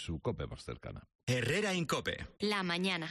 su COPE más cercana. Herrera en COPE. La mañana.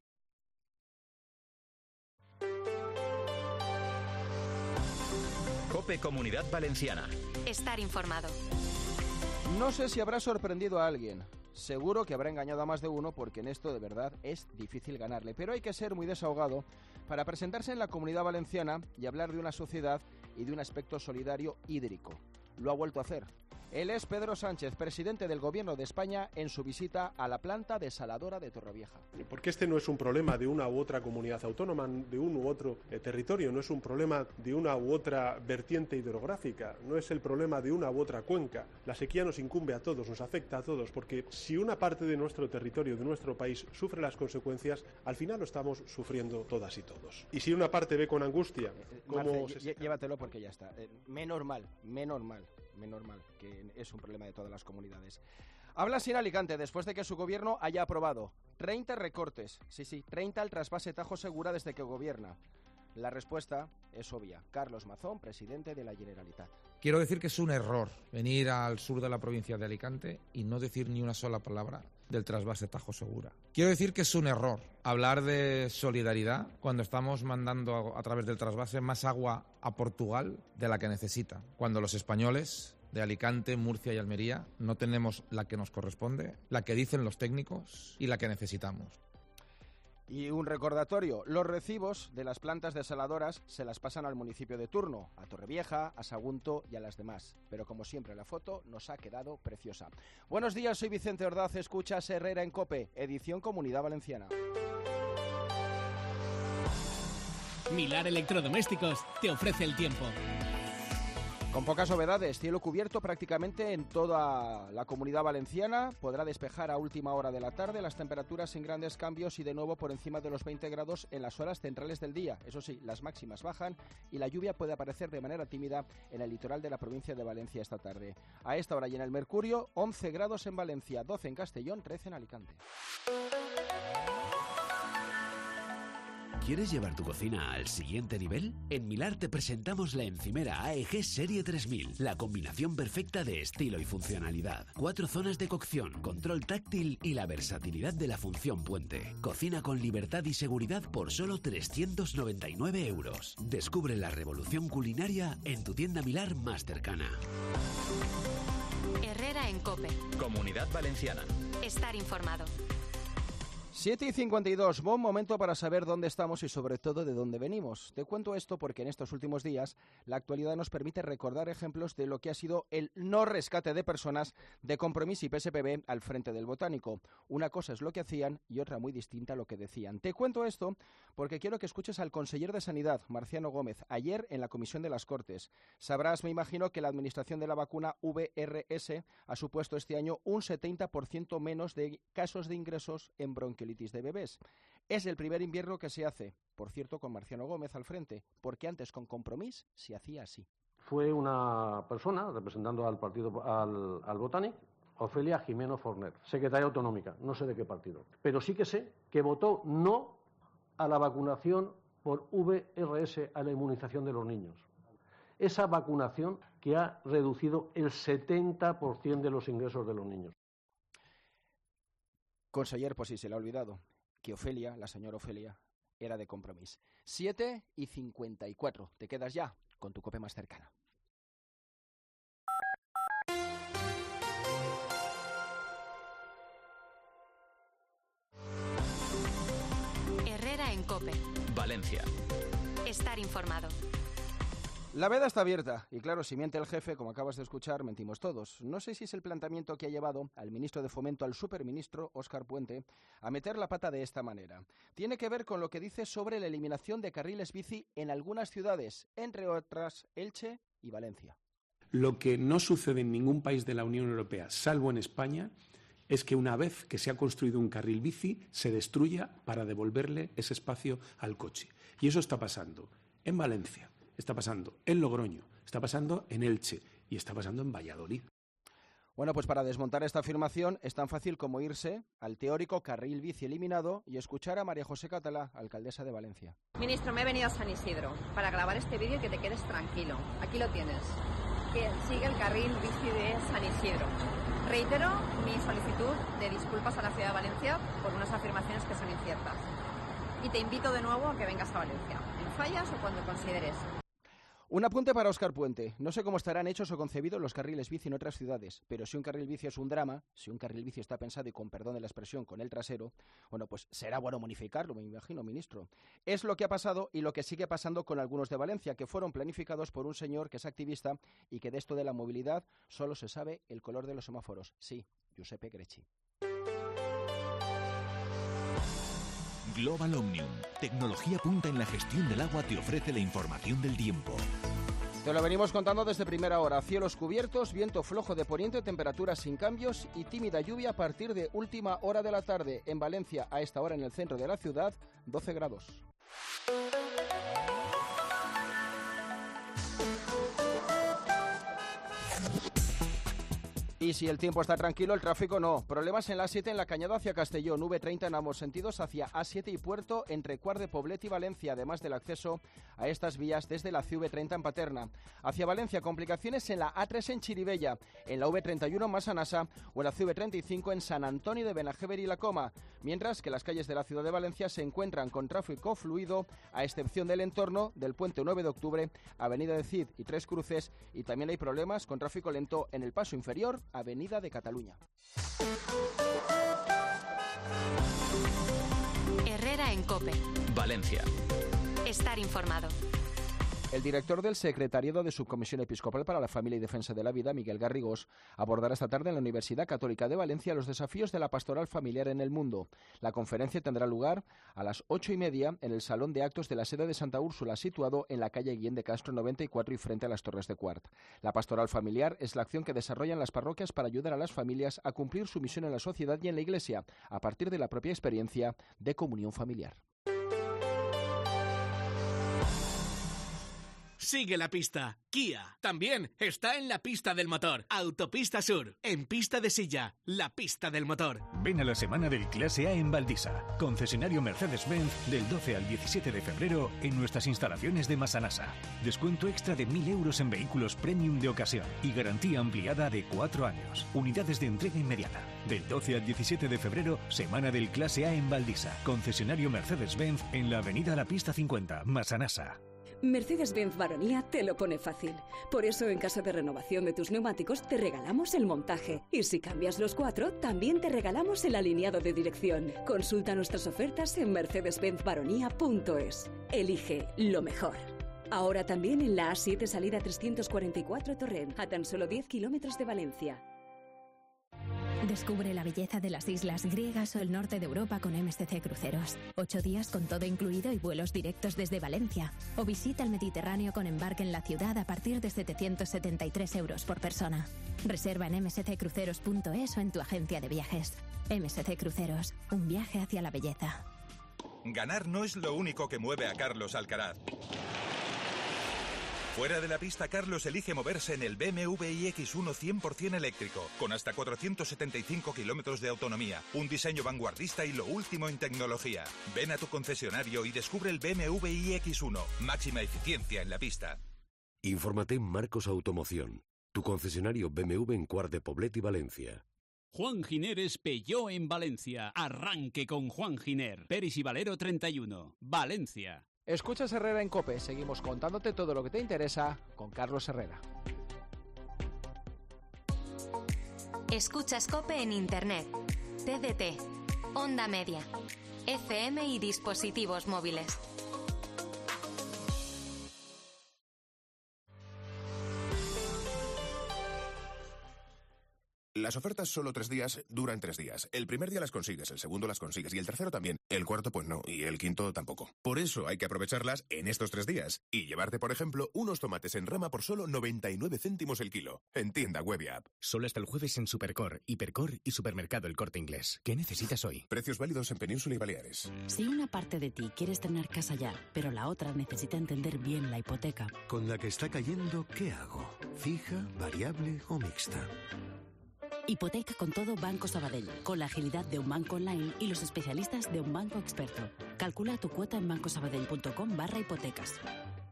COPE Comunidad Valenciana. Estar informado. No sé si habrá sorprendido a alguien. Seguro que habrá engañado a más de uno porque en esto de verdad es difícil ganarle. Pero hay que ser muy desahogado para presentarse en la Comunidad Valenciana y hablar de una sociedad y de un aspecto solidario hídrico. Lo ha vuelto a hacer. Él es Pedro Sánchez, presidente del Gobierno de España, en su visita a la planta desaladora de Torrevieja. Porque este no es un problema de una u otra comunidad autónoma, de un u otro territorio, no es un problema de una u otra vertiente hidrográfica, no es el problema de una u otra cuenca. La sequía nos incumbe a todos, nos afecta a todos, porque si una parte de nuestro territorio, de nuestro país, sufre las consecuencias, al final lo estamos sufriendo todas y todos. Y si una parte ve con angustia cómo llévatelo porque ya está. Menos mal, que es un problema de todas las comunidades. Habla así en Alicante después de que su gobierno haya aprobado 30 recortes, 30 al trasvase Tajo Segura desde que gobierna. La respuesta es obvia. Carlos Mazón, presidente de la Generalitat. Quiero decir que es un error venir al sur de la provincia de Alicante y no decir ni una sola palabra del trasvase Tajo Segura. Quiero decir que es un error hablar de solidaridad cuando estamos mandando a través del trasvase más agua a Portugal de la que necesita, cuando los españoles de Alicante, Murcia y Almería no tenemos la que nos corresponde, la que dicen los técnicos y la que necesitamos. Y un recordatorio, los recibos de las plantas desaladoras se las pasan al municipio de turno, a Torrevieja, a Sagunto y a las demás. Pero como siempre la foto nos ha quedado preciosa. Buenos días, soy Vicente Ordaz, escuchas Herrera en COPE, edición Comunidad Valenciana. Milar Electrodomésticos te ofrece el tiempo. Con pocas novedades, cielo cubierto prácticamente en toda la Comunidad Valenciana, podrá despejar a última hora de la tarde, las temperaturas sin grandes cambios y de nuevo por encima de los 20 grados en las horas centrales del día. Eso sí, las máximas bajan y la lluvia puede aparecer de manera tímida en el litoral de la provincia de Valencia esta tarde. A esta hora y en el Mercurio, 11 grados en Valencia, 12 en Castellón, 13 en Alicante. ¿Quieres llevar tu cocina al siguiente nivel? En Milar te presentamos la encimera AEG Serie 3000, la combinación perfecta de estilo y funcionalidad. 4 zonas de cocción, control táctil y la versatilidad de la función puente. Cocina con libertad y seguridad por solo 399 euros. Descubre la revolución culinaria en tu tienda Milar más cercana. Herrera en COPE. Comunidad Valenciana. Estar informado. 7:52, buen momento para saber dónde estamos y sobre todo de dónde venimos. Te cuento esto porque en estos últimos días la actualidad nos permite recordar ejemplos de lo que ha sido el no rescate de personas de Compromís y PSPB al frente del Botánico. Una cosa es lo que hacían y otra muy distinta lo que decían. Te cuento esto porque quiero que escuches al conseller de Sanidad, Marciano Gómez, ayer en la Comisión de las Cortes. Sabrás, me imagino, que la administración de la vacuna VRS ha supuesto este año un 70% menos de casos de ingresos en bronquiolitis de bebés. Es el primer invierno que se hace, por cierto, con Marciano Gómez al frente, porque antes con Compromís se hacía así. Fue una persona representando al partido, al Botánico, Ofelia Jimeno Forner, secretaria autonómica, no sé de qué partido, pero sí que sé que votó no a la vacunación por VRS, a la inmunización de los niños. Esa vacunación que ha reducido el 70% de los ingresos de los niños. Conseller, pues sí, se le ha olvidado que Ofelia, la señora Ofelia, era de Compromís. 7:54. Te quedas ya con tu COPE más cercana. Herrera en COPE. Valencia. Estar informado. La veda está abierta y claro, si miente el jefe, como acabas de escuchar, mentimos todos. No sé si es el planteamiento que ha llevado al ministro de Fomento, al superministro Óscar Puente, a meter la pata de esta manera. Tiene que ver con lo que dice sobre la eliminación de carriles bici en algunas ciudades, entre otras Elche y Valencia. Lo que no sucede en ningún país de la Unión Europea, salvo en España, es que una vez que se ha construido un carril bici, se destruya para devolverle ese espacio al coche. Y eso está pasando en Valencia. Está pasando en Logroño, está pasando en Elche y está pasando en Valladolid. Bueno, pues para desmontar esta afirmación es tan fácil como irse al teórico carril bici eliminado y escuchar a María José Catalá, alcaldesa de Valencia. Ministro, me he venido a San Isidro para grabar este vídeo y que te quedes tranquilo. Aquí lo tienes. que sigue el carril bici de San Isidro. Reitero mi solicitud de disculpas a la ciudad de Valencia por unas afirmaciones que son inciertas. Y te invito de nuevo a que vengas a Valencia, en Fallas o cuando consideres. Un apunte para Óscar Puente. No sé cómo estarán hechos o concebidos los carriles bici en otras ciudades, pero si un carril bici es un drama, si un carril bici está pensado, y con perdón de la expresión, con el trasero, bueno, pues será bueno bonificarlo, me imagino, ministro. Es lo que ha pasado y lo que sigue pasando con algunos de Valencia, que fueron planificados por un señor que es activista y que de esto de la movilidad solo se sabe el color de los semáforos. Sí, Giuseppe Grecci. Global Omnium, tecnología punta en la gestión del agua, te ofrece la información del tiempo. Te lo venimos contando desde primera hora. Cielos cubiertos, viento flojo de poniente, temperaturas sin cambios y tímida lluvia a partir de última hora de la tarde. En Valencia, a esta hora en el centro de la ciudad, 12 grados. Y si el tiempo está tranquilo, el tráfico no. Problemas en la A7 en la Cañada hacia Castellón, V30 en ambos sentidos hacia A7 y Puerto entre Cuart de Poblet y Valencia, además del acceso a estas vías desde la CV30 en Paterna. Hacia Valencia, complicaciones en la A3 en Chirivella, en la V31 en Massanassa o en la CV35 en San Antonio de Benajever y La Coma, mientras que las calles de la ciudad de Valencia se encuentran con tráfico fluido, a excepción del entorno del Puente 9 de Octubre, Avenida de Cid y Tres Cruces, y también hay problemas con tráfico lento en el paso inferior, Avenida de Cataluña. Herrera en COPE. Valencia. Estar informado. El director del Secretariado de Subcomisión Episcopal para la Familia y Defensa de la Vida, Miguel Garrigós, abordará esta tarde en la Universidad Católica de Valencia los desafíos de la pastoral familiar en el mundo. La conferencia tendrá lugar a las 8:30 en el Salón de Actos de la sede de Santa Úrsula, situado en la calle Guillén de Castro 94 y frente a las Torres de Cuart. La pastoral familiar es la acción que desarrollan las parroquias para ayudar a las familias a cumplir su misión en la sociedad y en la Iglesia, a partir de la propia experiencia de comunión familiar. Sigue la pista. Kia también está en la pista del motor. Autopista Sur, en pista de silla, la pista del motor. Ven a la semana del Clase A en Valdisa, concesionario Mercedes-Benz del 12 al 17 de febrero en nuestras instalaciones de Massanassa. Descuento extra de 1.000 euros en vehículos premium de ocasión y garantía ampliada de 4 años. Unidades de entrega inmediata. Del 12 al 17 de febrero, semana del Clase A en Valdisa, concesionario Mercedes-Benz en la avenida La Pista 50, Massanassa. Mercedes-Benz Baronía te lo pone fácil. Por eso, en caso de renovación de tus neumáticos, te regalamos el montaje. Y si cambias los 4, también te regalamos el alineado de dirección. Consulta nuestras ofertas en mercedesbenzbaronia.es. Elige lo mejor. Ahora también en la A7 salida 344 Torrent, a tan solo 10 kilómetros de Valencia. Descubre la belleza de las islas griegas o el norte de Europa con MSC Cruceros. 8 días con todo incluido y vuelos directos desde Valencia. O visita el Mediterráneo con embarque en la ciudad a partir de 773 euros por persona. Reserva en msccruceros.es o en tu agencia de viajes. MSC Cruceros, un viaje hacia la belleza. Ganar no es lo único que mueve a Carlos Alcaraz. Fuera de la pista, Carlos elige moverse en el BMW iX1 100% eléctrico, con hasta 475 kilómetros de autonomía, un diseño vanguardista y lo último en tecnología. Ven a tu concesionario y descubre el BMW iX1, máxima eficiencia en la pista. Infórmate en Marcos Automoción, tu concesionario BMW en Cuart de Poblet y Valencia. Juan Gineres Peugeot en Valencia. Arranque con Juan Giner. Peris y Valero 31, Valencia. Escuchas Herrera en COPE. Seguimos contándote todo lo que te interesa con Carlos Herrera. Escuchas COPE en Internet, TDT, Onda Media, FM y dispositivos móviles. Las ofertas solo 3 días duran 3 días. El primer día las consigues, el segundo las consigues y el tercero también. El cuarto pues no y el quinto tampoco. Por eso hay que aprovecharlas en estos 3 días y llevarte, por ejemplo, unos tomates en rama por solo 99 céntimos el kilo. En tienda web y app. Solo hasta el jueves en Supercor, Hipercor y Supermercado El Corte Inglés. ¿Qué necesitas hoy? Precios válidos en Península y Baleares. Si una parte de ti quiere estrenar casa ya, pero la otra necesita entender bien la hipoteca. Con la que está cayendo, ¿qué hago? ¿Fija, variable o mixta? Hipoteca con todo Banco Sabadell, con la agilidad de un banco online y los especialistas de un banco experto. Calcula tu cuota en bancosabadell.com/hipotecas.